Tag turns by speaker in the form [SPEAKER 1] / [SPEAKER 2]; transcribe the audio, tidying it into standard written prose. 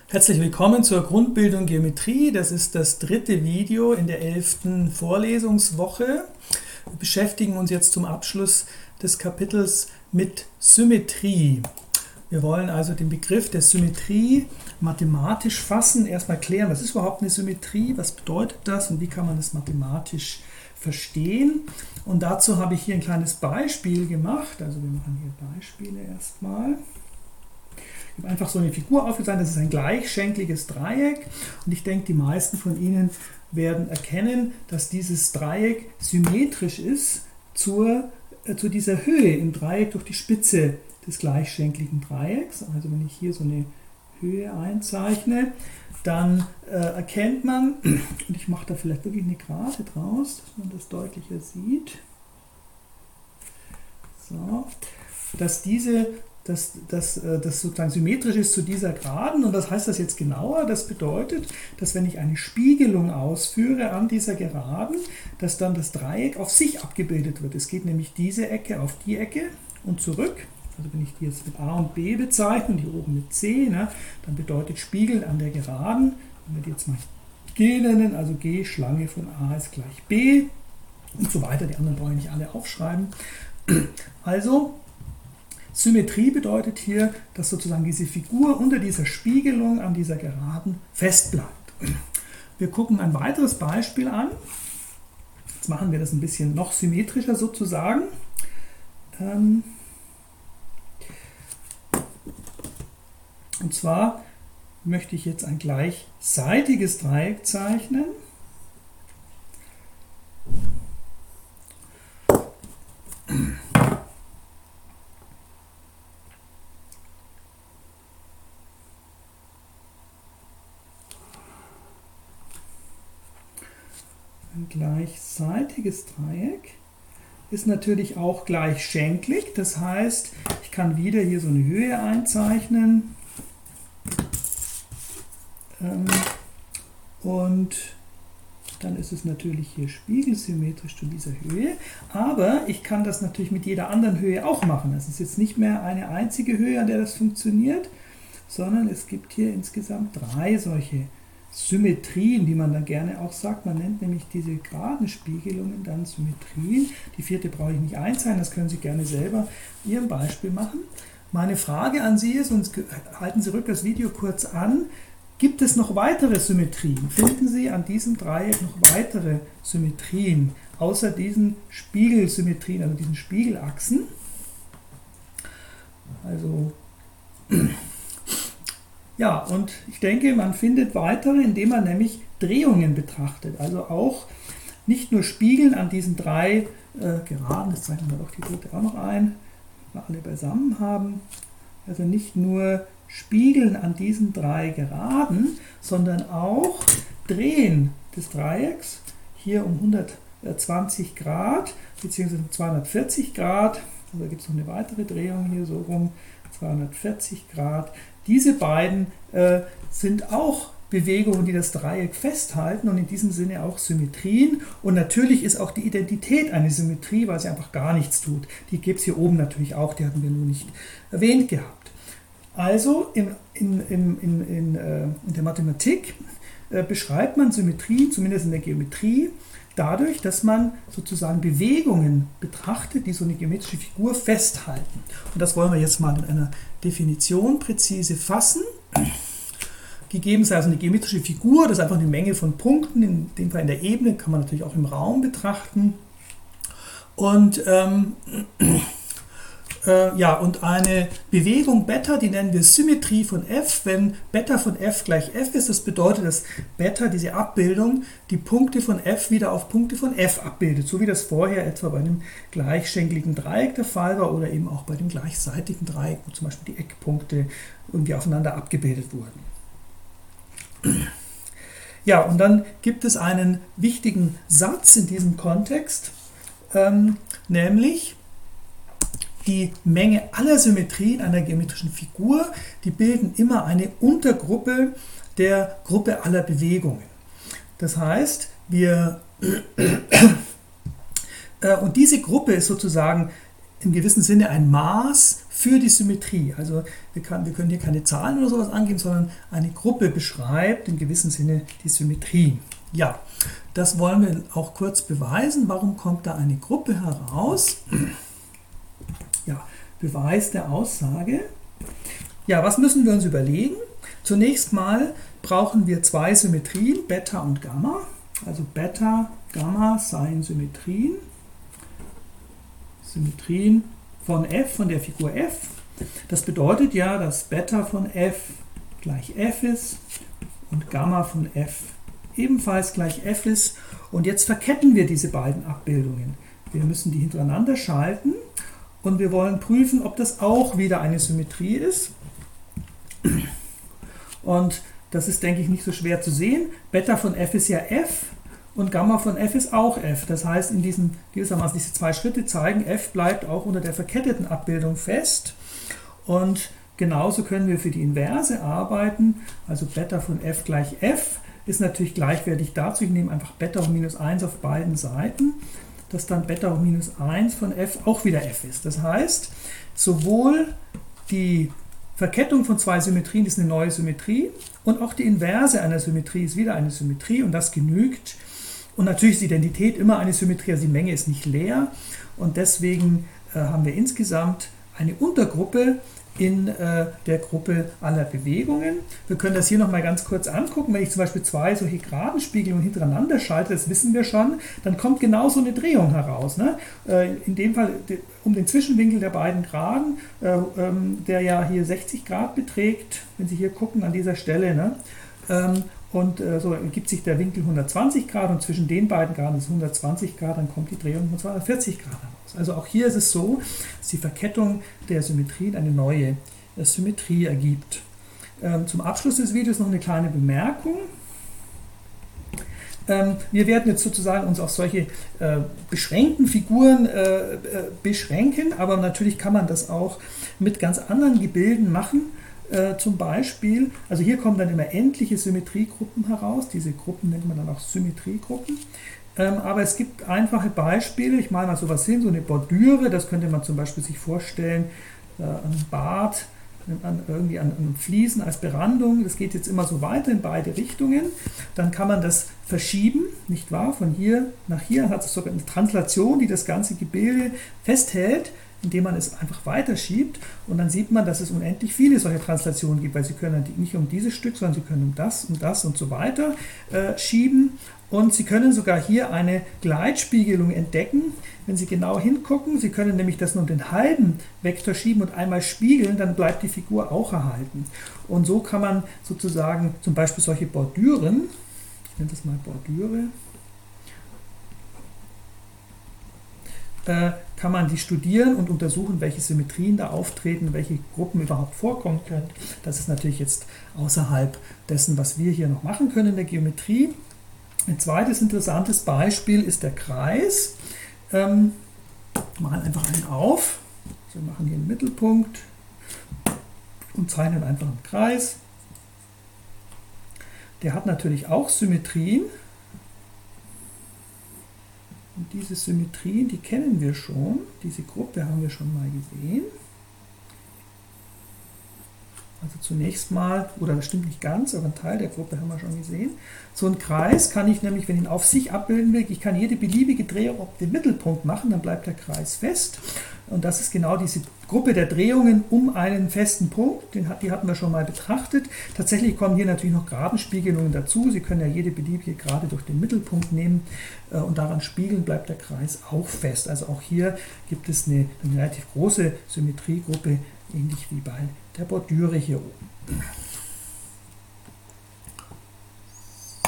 [SPEAKER 1] Herzlich willkommen zur Grundbildung Geometrie. Das ist das dritte Video in der 11. Vorlesungswoche. Wir beschäftigen uns jetzt zum Abschluss des Kapitels mit Symmetrie. Wir wollen also den Begriff der Symmetrie mathematisch fassen, erstmal klären, was ist überhaupt eine Symmetrie, was bedeutet das und wie kann man das mathematisch verstehen. Und dazu habe ich hier ein kleines Beispiel gemacht. Also wir machen hier Beispiele erstmal. Ich habe einfach so eine Figur aufgezeigt, das ist ein gleichschenkliges Dreieck und ich denke, die meisten von Ihnen werden erkennen, dass dieses Dreieck symmetrisch ist zu dieser Höhe im Dreieck durch die Spitze des gleichschenkligen Dreiecks. Also wenn ich hier so eine Höhe einzeichne, dann erkennt man, und ich mache da vielleicht wirklich eine Gerade draus, dass man das deutlicher sieht, so, dass das sozusagen symmetrisch ist zu dieser Geraden. Und was heißt das jetzt genauer? Das bedeutet, dass wenn ich eine Spiegelung ausführe an dieser Geraden, dass dann das Dreieck auf sich abgebildet wird. Es geht nämlich diese Ecke auf die Ecke und zurück. Also wenn ich die jetzt mit A und B bezeichne und hier oben mit C, dann bedeutet Spiegeln an der Geraden, wenn wir die jetzt mal G nennen, also G, Schlange von A ist gleich B und so weiter. Die anderen brauche ich nicht alle aufschreiben. Also Symmetrie bedeutet hier, dass sozusagen diese Figur unter dieser Spiegelung an dieser Geraden fest bleibt. Wir gucken ein weiteres Beispiel an. Jetzt machen wir das ein bisschen noch symmetrischer sozusagen. Und zwar möchte ich jetzt ein gleichseitiges Dreieck zeichnen. Ein gleichseitiges Dreieck ist natürlich auch gleichschenklig. Das heißt, ich kann wieder hier so eine Höhe einzeichnen. Und dann ist es natürlich hier spiegelsymmetrisch zu dieser Höhe. Aber ich kann das natürlich mit jeder anderen Höhe auch machen. Das ist jetzt nicht mehr eine einzige Höhe, an der das funktioniert, sondern es gibt hier insgesamt 3 solche Symmetrien, die man dann gerne auch sagt. Man nennt nämlich diese geraden Spiegelungen dann Symmetrien. Die 4. brauche ich nicht einzeichnen, das können Sie gerne selber in Ihrem Beispiel machen. Meine Frage an Sie ist, und halten Sie das Video kurz an, gibt es noch weitere Symmetrien? Finden Sie an diesem Dreieck noch weitere Symmetrien, außer diesen Spiegelsymmetrien, also diesen Spiegelachsen? Also ja, und ich denke, man findet weitere, indem man nämlich Drehungen betrachtet. Also auch nicht nur Spiegeln an diesen 3 Geraden, das zeichnen wir doch die 3. auch noch ein, wenn wir alle beisammen haben. Also nicht nur Spiegeln an diesen 3 Geraden, sondern auch Drehen des Dreiecks, hier um 120 Grad, beziehungsweise 240 Grad. Also da gibt es noch eine weitere Drehung hier so rum, 240 Grad. Diese beiden sind auch Bewegungen, die das Dreieck festhalten und in diesem Sinne auch Symmetrien. Und natürlich ist auch die Identität eine Symmetrie, weil sie einfach gar nichts tut. Die gibt es hier oben natürlich auch, die hatten wir nur nicht erwähnt gehabt. Also in der Mathematik beschreibt man Symmetrie, zumindest in der Geometrie, dadurch, dass man sozusagen Bewegungen betrachtet, die so eine geometrische Figur festhalten. Und das wollen wir jetzt mal in einer Definition präzise fassen. Gegeben sei also eine geometrische Figur, das ist einfach eine Menge von Punkten, in dem Fall in der Ebene, kann man natürlich auch im Raum betrachten. Und und eine Bewegung Beta, die nennen wir Symmetrie von f, wenn Beta von f gleich f ist. Das bedeutet, dass Beta, diese Abbildung, die Punkte von f wieder auf Punkte von f abbildet, so wie das vorher etwa bei einem gleichschenkligen Dreieck der Fall war oder eben auch bei dem gleichseitigen Dreieck, wo zum Beispiel die Eckpunkte irgendwie aufeinander abgebildet wurden. Ja, und dann gibt es einen wichtigen Satz in diesem Kontext, nämlich die Menge aller Symmetrien einer geometrischen Figur, die bilden immer eine Untergruppe der Gruppe aller Bewegungen. Das heißt, und diese Gruppe ist sozusagen im gewissen Sinne ein Maß für die Symmetrie. Also wir können hier keine Zahlen oder sowas angeben, sondern eine Gruppe beschreibt im gewissen Sinne die Symmetrie. Ja, das wollen wir auch kurz beweisen. Warum kommt da eine Gruppe heraus? Ja, Beweis der Aussage. Ja, was müssen wir uns überlegen? Zunächst mal brauchen wir zwei Symmetrien, Beta und Gamma. Also Beta, Gamma seien Symmetrien. Symmetrien von f, von der Figur f. Das bedeutet ja, dass Beta von f gleich f ist und Gamma von f ebenfalls gleich f ist. Und jetzt verketten wir diese beiden Abbildungen. Wir müssen die hintereinander schalten und wir wollen prüfen, ob das auch wieder eine Symmetrie ist. Und das ist, denke ich, nicht so schwer zu sehen. Beta von f ist ja f und Gamma von f ist auch f. Das heißt, in gewissermaßen diese zwei Schritte zeigen, f bleibt auch unter der verketteten Abbildung fest. Und genauso können wir für die Inverse arbeiten. Also Beta von f gleich f ist natürlich gleichwertig dazu. Ich nehme einfach Beta hoch minus 1 auf beiden Seiten, dass dann Beta hoch minus 1 von f auch wieder f ist. Das heißt, sowohl die Verkettung von zwei Symmetrien ist eine neue Symmetrie und auch die Inverse einer Symmetrie ist wieder eine Symmetrie und das genügt. Und natürlich ist die Identität immer eine Symmetrie, also die Menge ist nicht leer und deswegen haben wir insgesamt eine Untergruppe in der Gruppe aller Bewegungen. Wir können das hier nochmal ganz kurz angucken. Wenn ich zum Beispiel zwei solche Geradenspiegelungen hintereinander schalte, das wissen wir schon, dann kommt genau so eine Drehung heraus. Ne? In dem Fall um den Zwischenwinkel der beiden Geraden, der ja hier 60 Grad beträgt, wenn Sie hier gucken an dieser Stelle. Ne? Und so ergibt sich der Winkel 120 Grad und zwischen den beiden Graden ist 120 Grad, dann kommt die Drehung von 240 Grad heraus. Also auch hier ist es so, dass die Verkettung der Symmetrien eine neue Symmetrie ergibt. Zum Abschluss des Videos noch eine kleine Bemerkung. Wir werden jetzt sozusagen uns auf solche beschränkten Figuren beschränken, aber natürlich kann man das auch mit ganz anderen Gebilden machen. Zum Beispiel, also hier kommen dann immer endliche Symmetriegruppen heraus, diese Gruppen nennt man dann auch Symmetriegruppen, aber es gibt einfache Beispiele, ich male mal sowas hin, so eine Bordüre, das könnte man zum Beispiel sich vorstellen, an Bad, irgendwie an Fliesen als Berandung, das geht jetzt immer so weiter in beide Richtungen, dann kann man das verschieben, nicht wahr, von hier nach hier, hat es sogar eine Translation, die das ganze Gebilde festhält, indem man es einfach weiterschiebt und dann sieht man, dass es unendlich viele solche Translationen gibt, weil Sie können nicht um dieses Stück, sondern Sie können um das und so weiter schieben und Sie können sogar hier eine Gleitspiegelung entdecken, wenn Sie genau hingucken. Sie können nämlich das nur um den halben Vektor schieben und einmal spiegeln, dann bleibt die Figur auch erhalten. Und so kann man sozusagen zum Beispiel solche Bordüren, ich nenne das mal Bordüre, kann man die studieren und untersuchen, welche Symmetrien da auftreten, welche Gruppen überhaupt vorkommen können. Das ist natürlich jetzt außerhalb dessen, was wir hier noch machen können in der Geometrie. Ein zweites interessantes Beispiel ist der Kreis. Wir machen einfach einen auf. Wir machen hier einen Mittelpunkt und zeichnen einfach einen Kreis. Der hat natürlich auch Symmetrien. Und diese Symmetrien, die kennen wir schon. Diese Gruppe haben wir schon mal gesehen. Also zunächst mal, oder das stimmt nicht ganz, aber ein Teil der Gruppe haben wir schon gesehen. So einen Kreis kann ich nämlich, wenn ich ihn auf sich abbilden will, ich kann jede beliebige Drehung auf den Mittelpunkt machen, dann bleibt der Kreis fest. Und das ist genau diese Gruppe der Drehungen um einen festen Punkt, die hatten wir schon mal betrachtet. Tatsächlich kommen hier natürlich noch Geradenspiegelungen dazu. Sie können ja jede beliebige Gerade durch den Mittelpunkt nehmen und daran spiegeln, bleibt der Kreis auch fest. Also auch hier gibt es eine relativ große Symmetriegruppe, ähnlich wie bei der Bordüre hier oben.